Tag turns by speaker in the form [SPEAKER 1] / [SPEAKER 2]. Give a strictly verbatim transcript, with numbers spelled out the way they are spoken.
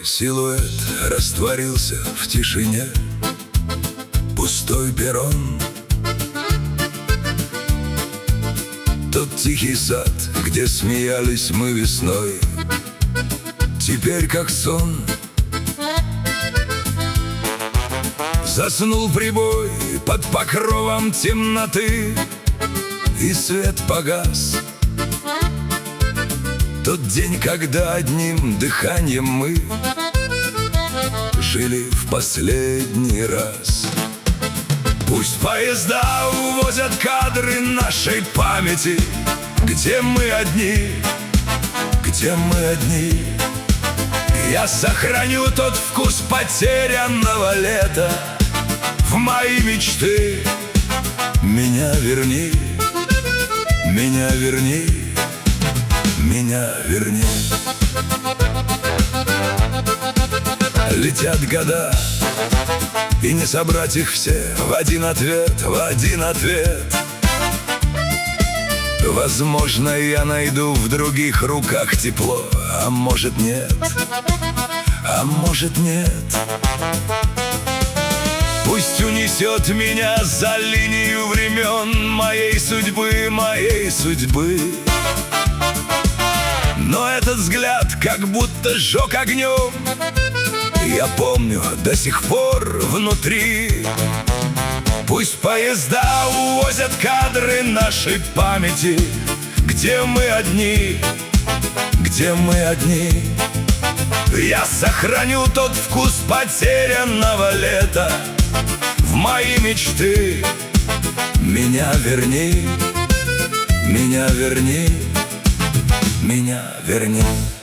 [SPEAKER 1] силуэт растворился в тишине. Пустой перрон, тот тихий сад, где смеялись мы весной, теперь как сон. Заснул прибой под покровом темноты, и свет погас. Тот день, когда одним дыханием мы жили в последний раз. Пусть поезда увозят кадры нашей памяти, где мы одни, где мы одни. Я сохраню тот вкус потерянного лета. В мои мечты меня верни, меня верни, меня верни. Летят года, и не собрать их все в один ответ, в один ответ. Возможно, я найду в других руках тепло, а может нет, а может нет. Пусть унесет меня за линию времен моей судьбы, моей судьбы. Но этот взгляд как будто сжег огнем, я помню до сих пор внутри. Пусть поезда увозят кадры нашей памяти, где мы одни, где мы одни. Я сохраню тот вкус потерянного лета. В мои мечты меня верни, меня верни, меня верни.